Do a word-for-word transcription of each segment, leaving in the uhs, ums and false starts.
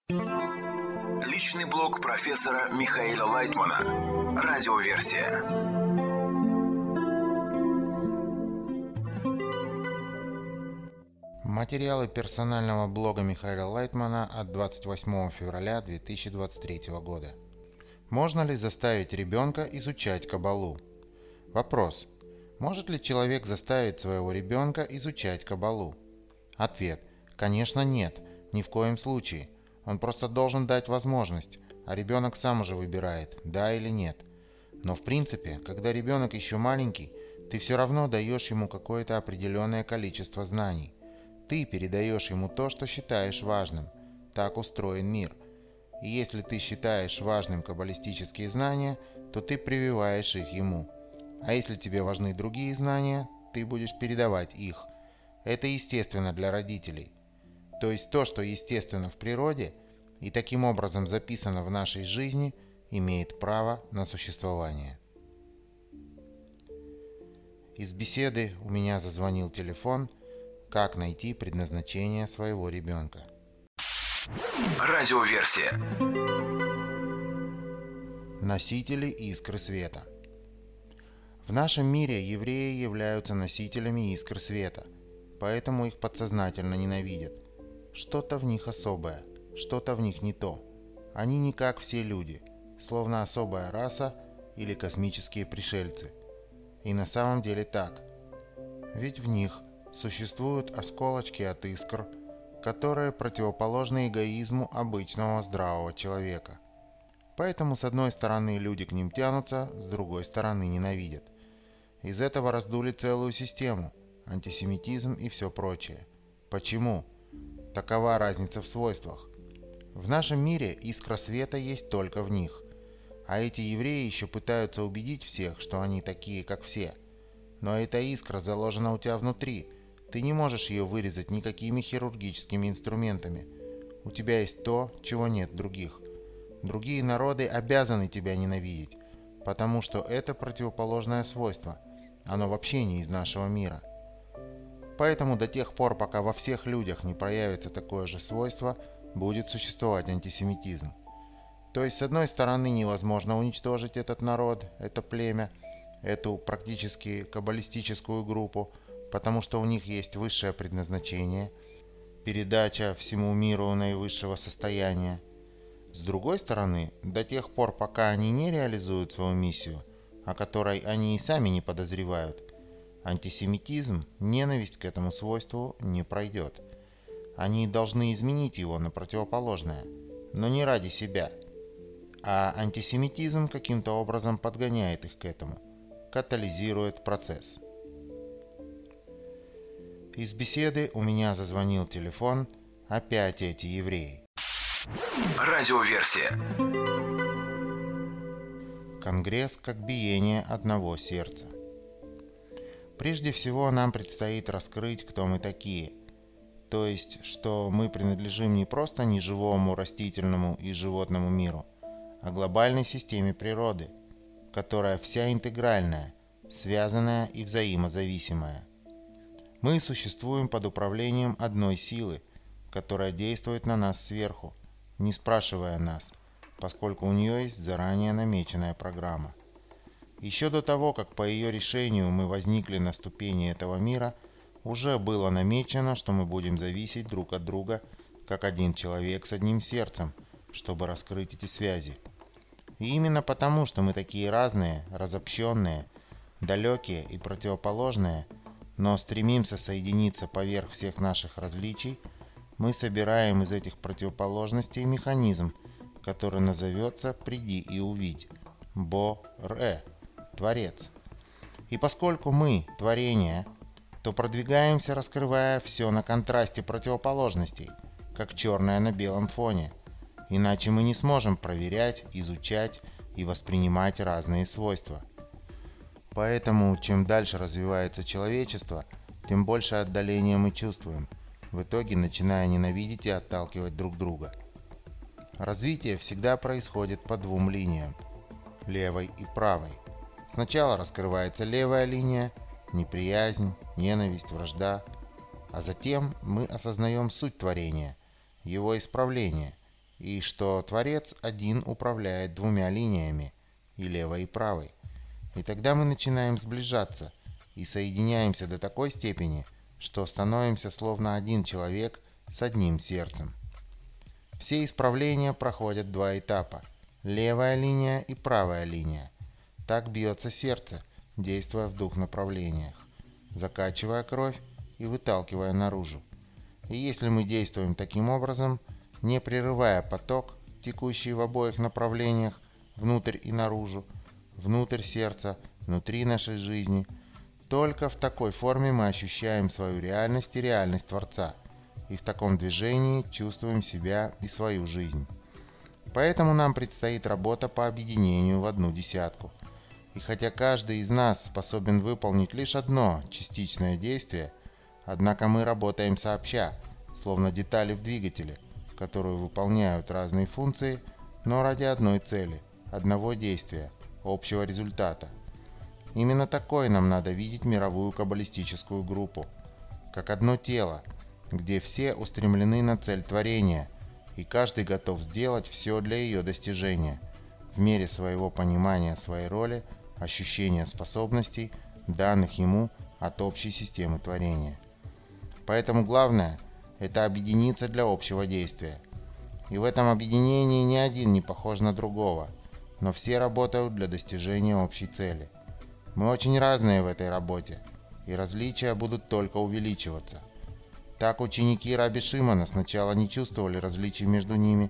Личный блог профессора Михаила Лайтмана. Радиоверсия. Материалы персонального блога Михаила Лайтмана от двадцать восьмого февраля две тысячи двадцать третьего года. Можно ли заставить ребенка изучать кабалу? Вопрос. Может ли человек заставить своего ребенка изучать кабалу? Ответ. Конечно нет, ни в коем случае. Он просто должен дать возможность, а ребенок сам уже выбирает, да или нет. Но в принципе, когда ребенок еще маленький, ты все равно даешь ему какое-то определенное количество знаний. Ты передаешь ему то, что считаешь важным. Так устроен мир. И если ты считаешь важным каббалистические знания, то ты прививаешь их ему. А если тебе важны другие знания, ты будешь передавать их. Это естественно для родителей. То есть то, что естественно в природе и таким образом записано в нашей жизни, имеет право на существование. Из беседы у меня зазвонил телефон. Как найти предназначение своего ребенка? Радиоверсия. Носители искры света. В нашем мире евреи являются носителями искр света, поэтому их подсознательно ненавидят. Что-то в них особое, что-то в них не то. Они не как все люди, словно особая раса или космические пришельцы. И на самом деле так. Ведь в них существуют осколочки от искр, которые противоположны эгоизму обычного здравого человека. Поэтому с одной стороны люди к ним тянутся, с другой стороны ненавидят. Из этого раздули целую систему, антисемитизм и все прочее. Почему? Такова разница в свойствах. В нашем мире искра света есть только в них. А эти евреи еще пытаются убедить всех, что они такие, как все. Но эта искра заложена у тебя внутри. Ты не можешь ее вырезать никакими хирургическими инструментами. У тебя есть то, чего нет в других. Другие народы обязаны тебя ненавидеть, потому что это противоположное свойство. Оно вообще не из нашего мира. Поэтому до тех пор, пока во всех людях не проявится такое же свойство, будет существовать антисемитизм. То есть, с одной стороны, невозможно уничтожить этот народ, это племя, эту практически каббалистическую группу, потому что у них есть высшее предназначение, передача всему миру наивысшего состояния. С другой стороны, до тех пор, пока они не реализуют свою миссию, о которой они и сами не подозревают, антисемитизм, ненависть к этому свойству не пройдет. Они должны изменить его на противоположное, но не ради себя. А антисемитизм каким-то образом подгоняет их к этому, катализирует процесс. Из беседы у меня зазвонил телефон, опять эти евреи. Радиоверсия. Конгресс как биение одного сердца. Прежде всего нам предстоит раскрыть, кто мы такие. То есть, что мы принадлежим не просто неживому растительному и животному миру, а глобальной системе природы, которая вся интегральная, связанная и взаимозависимая. Мы существуем под управлением одной силы, которая действует на нас сверху, не спрашивая нас, поскольку у нее есть заранее намеченная программа. Еще до того, как по ее решению мы возникли на ступени этого мира, уже было намечено, что мы будем зависеть друг от друга, как один человек с одним сердцем, чтобы раскрыть эти связи. И именно потому, что мы такие разные, разобщенные, далекие и противоположные, но стремимся соединиться поверх всех наших различий, мы собираем из этих противоположностей механизм, который назовется «Приди и увидь» – Бо-Ре – Творец. И поскольку мы – творение, то продвигаемся, раскрывая все на контрасте противоположностей, как черное на белом фоне. Иначе мы не сможем проверять, изучать и воспринимать разные свойства. Поэтому, чем дальше развивается человечество, тем больше отдаления мы чувствуем, в итоге начиная ненавидеть и отталкивать друг друга. Развитие всегда происходит по двум линиям – левой и правой. Сначала раскрывается левая линия – неприязнь, ненависть, вражда, а затем мы осознаем суть творения, его исправление, и что Творец один управляет двумя линиями, и левой, и правой. И тогда мы начинаем сближаться и соединяемся до такой степени, что становимся словно один человек с одним сердцем. Все исправления проходят два этапа – левая линия и правая линия. Так бьется сердце, действуя в двух направлениях, закачивая кровь и выталкивая наружу. И если мы действуем таким образом, не прерывая поток, текущий в обоих направлениях, внутрь и наружу, внутрь сердца, внутри нашей жизни, только в такой форме мы ощущаем свою реальность и реальность Творца, и в таком движении чувствуем себя и свою жизнь. Поэтому нам предстоит работа по объединению в одну десятку. И хотя каждый из нас способен выполнить лишь одно частичное действие, однако мы работаем сообща, словно детали в двигателе, которые выполняют разные функции, но ради одной цели, одного действия, общего результата. Именно такой нам надо видеть мировую каббалистическую группу, как одно тело, где все устремлены на цель творения, и каждый готов сделать все для ее достижения, в мере своего понимания своей роли, ощущения способностей, данных ему от общей системы творения. Поэтому главное – это объединиться для общего действия. И в этом объединении ни один не похож на другого, но все работают для достижения общей цели. Мы очень разные в этой работе, и различия будут только увеличиваться. Так ученики Раби Шимона сначала не чувствовали различий между ними,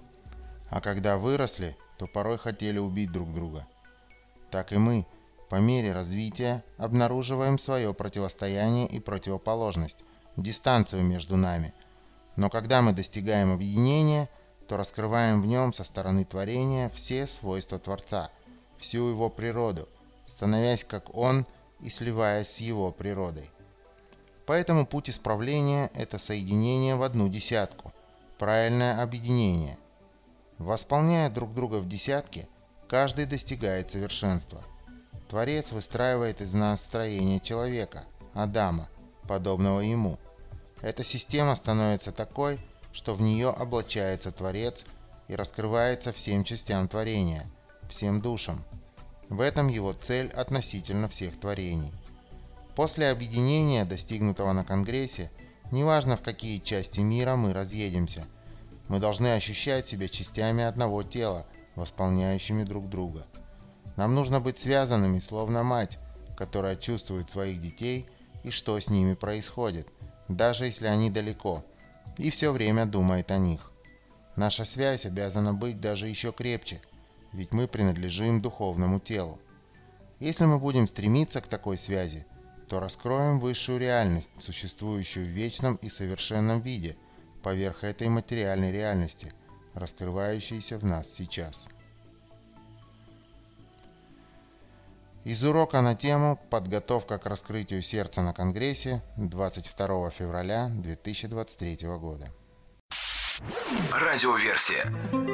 а когда выросли, то порой хотели убить друг друга. Так и мы, по мере развития, обнаруживаем свое противостояние и противоположность, дистанцию между нами. Но когда мы достигаем объединения, то раскрываем в нем со стороны творения все свойства Творца, всю его природу, становясь как Он и сливаясь с его природой. Поэтому путь исправления – это соединение в одну десятку, правильное объединение. Восполняя друг друга в десятке, каждый достигает совершенства. Творец выстраивает из нас строение человека, Адама, подобного ему. Эта система становится такой, что в нее облачается Творец и раскрывается всем частям творения, всем душам. В этом его цель относительно всех творений. После объединения, достигнутого на Конгрессе, неважно в какие части мира мы разъедемся, мы должны ощущать себя частями одного тела, восполняющими друг друга. Нам нужно быть связанными, словно мать, которая чувствует своих детей и что с ними происходит, даже если они далеко, и все время думает о них. Наша связь обязана быть даже еще крепче, ведь мы принадлежим духовному телу. Если мы будем стремиться к такой связи, то раскроем высшую реальность, существующую в вечном и совершенном виде, поверх этой материальной реальности, раскрывающейся в нас сейчас. Из урока на тему «Подготовка к раскрытию сердца на Конгрессе» двадцать второго февраля две тысячи двадцать третьего года. Радиоверсия.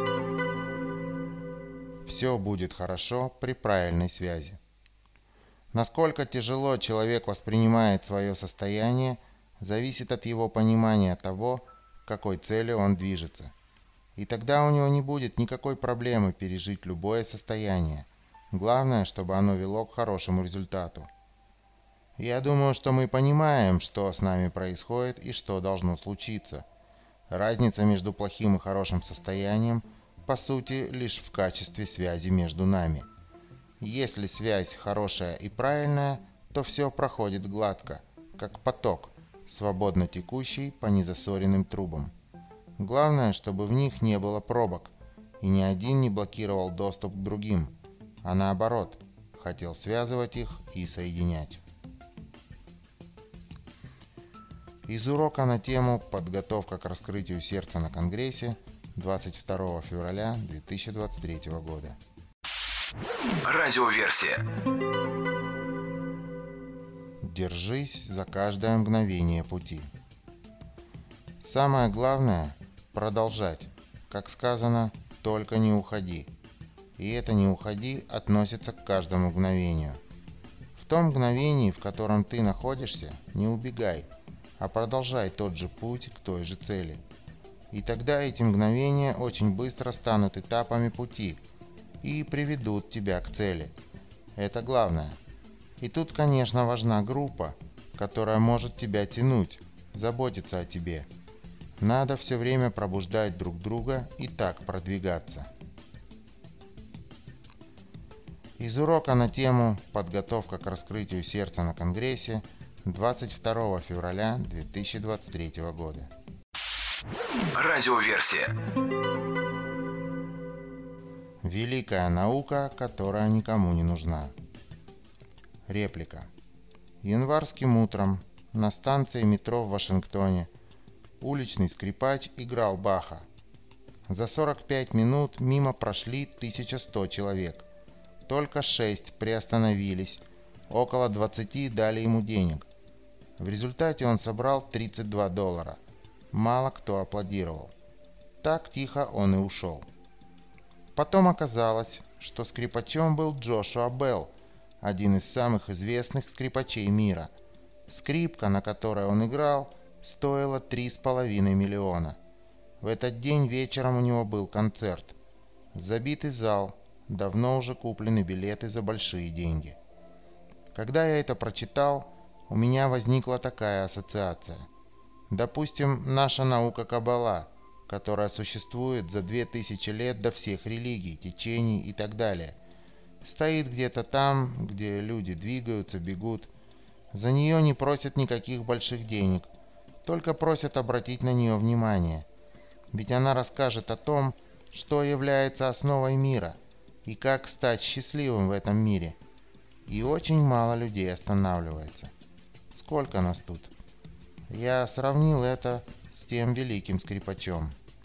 Все будет хорошо при правильной связи. Насколько тяжело человек воспринимает свое состояние, зависит от его понимания того, к какой цели он движется. И тогда у него не будет никакой проблемы пережить любое состояние. Главное, чтобы оно вело к хорошему результату. Я думаю, что мы понимаем, что с нами происходит и что должно случиться. Разница между плохим и хорошим состоянием, по сути, лишь в качестве связи между нами. Если связь хорошая и правильная, то все проходит гладко, как поток, свободно текущий по незасоренным трубам. Главное, чтобы в них не было пробок, и ни один не блокировал доступ к другим, а наоборот, хотел связывать их и соединять. Из урока на тему «Подготовка к раскрытию сердца на Конгрессе» двадцать второго февраля две тысячи двадцать третьего года. Радиоверсия. Держись за каждое мгновение пути. Самое главное – продолжать. Как сказано, только не уходи. И это «не уходи» относится к каждому мгновению. В том мгновении, в котором ты находишься, не убегай, а продолжай тот же путь к той же цели. И тогда эти мгновения очень быстро станут этапами пути и приведут тебя к цели. Это главное. И тут, конечно, важна группа, которая может тебя тянуть, заботиться о тебе. Надо все время пробуждать друг друга и так продвигаться. Из урока на тему «Подготовка к раскрытию сердца на Конгрессе» двадцать второго февраля две тысячи двадцать третьего года. Радиоверсия. Великая наука, которая никому не нужна. Реплика. Январским утром на станции метро в Вашингтоне уличный скрипач играл Баха. За сорок пять минут мимо прошли тысяча сто человек. Только шесть приостановились, около двадцати дали ему денег. В результате он собрал тридцать два доллара. Мало кто аплодировал. Так тихо он и ушел. Потом оказалось, что скрипачом был Джошуа Белл, один из самых известных скрипачей мира. Скрипка, на которой он играл, стоила три с половиной миллиона. В этот день вечером у него был концерт. Забитый зал, давно уже куплены билеты за большие деньги. Когда я это прочитал, у меня возникла такая ассоциация. Допустим, наша наука Каббала, которая существует за две тысячи лет до всех религий, течений и так далее, стоит где-то там, где люди двигаются, бегут. За нее не просят никаких больших денег, только просят обратить на нее внимание. Ведь она расскажет о том, что является основой мира и как стать счастливым в этом мире. И очень мало людей останавливается. Сколько нас тут? Я сравнил это с тем великим скрипачом.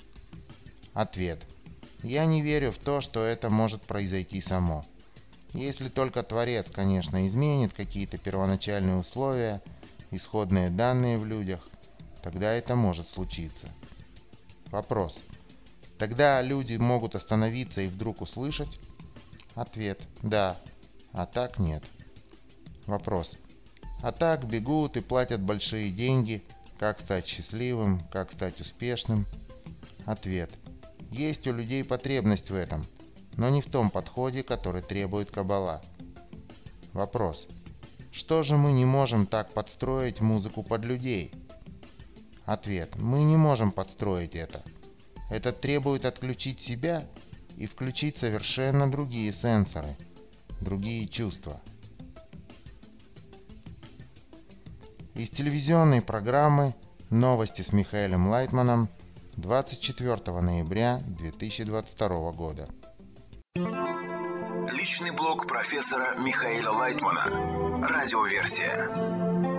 Ответ. Я не верю в то, что это может произойти само. Если только Творец, конечно, изменит какие-то первоначальные условия, исходные данные в людях, тогда это может случиться. Вопрос. Тогда люди могут остановиться и вдруг услышать? Ответ. Да. А так нет. Вопрос. А так бегут и платят большие деньги, как стать счастливым, как стать успешным? Ответ. Есть у людей потребность в этом, но не в том подходе, который требует Каббала. Вопрос. Что же мы не можем так подстроить музыку под людей? Ответ. Мы не можем подстроить это. Это требует отключить себя и включить совершенно другие сенсоры, другие чувства. Из телевизионной программы «Новости с Михаилом Лайтманом» двадцать четвёртого ноября две тысячи двадцать второго года. Личный блог профессора Михаила Лайтмана. Радиоверсия.